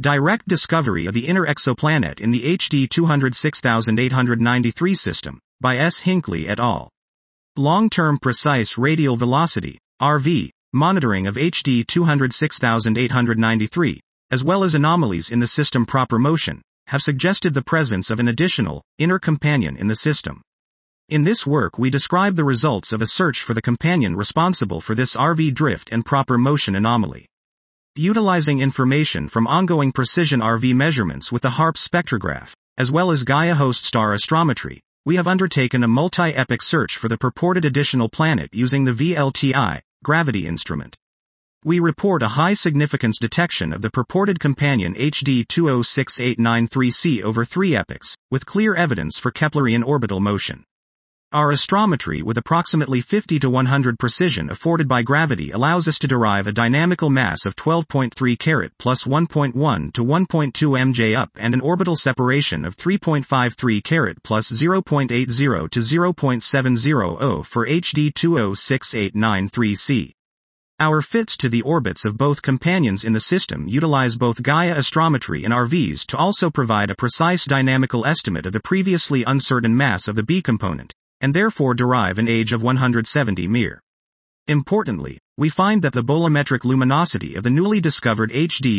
Direct discovery of the inner exoplanet in the HD 206893 system, by S. Hinckley et al. Long-term precise radial velocity, RV, monitoring of HD 206893, as well as anomalies in the system proper motion, have suggested the presence of an additional, inner companion in the system. In this work we describe the results of a search for the companion responsible for this RV drift and proper motion anomaly. Utilizing information from ongoing precision RV measurements with the HARP spectrograph, as well as Gaia host star astrometry, we have undertaken a multi-epoch search for the purported additional planet using the VLTI, gravity instrument. We report a high significance detection of the purported companion HD 206893c over 3 epochs, with clear evidence for Keplerian orbital motion. Our astrometry with approximately 50 to 100 precision afforded by gravity allows us to derive a dynamical mass of 12.3 carat plus 1.1 to 1.2 mj up and an orbital separation of 3.53 carat plus 0.80 to 0.700 for HD 206893c. Our fits to the orbits of both companions in the system utilize both Gaia astrometry and RVs to also provide a precise dynamical estimate of the previously uncertain mass of the B component, and therefore derive an age of 170 mir. Importantly, we find that the bolometric luminosity of the newly discovered HD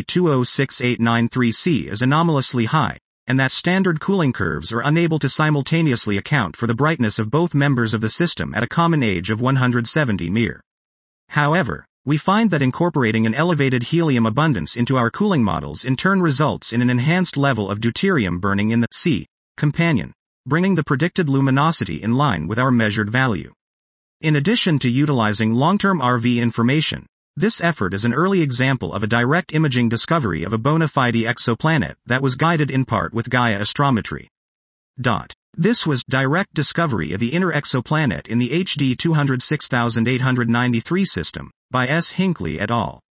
206893c is anomalously high, and that standard cooling curves are unable to simultaneously account for the brightness of both members of the system at a common age of 170 mir. However, we find that incorporating an elevated helium abundance into our cooling models in turn results in an enhanced level of deuterium burning in the C companion, bringing the predicted luminosity in line with our measured value. In addition to utilizing long-term RV information, this effort is an early example of a direct imaging discovery of a bona fide exoplanet that was guided in part with Gaia astrometry. This was direct discovery of the inner exoplanet in the HD 206893 system, by S. Hinckley et al.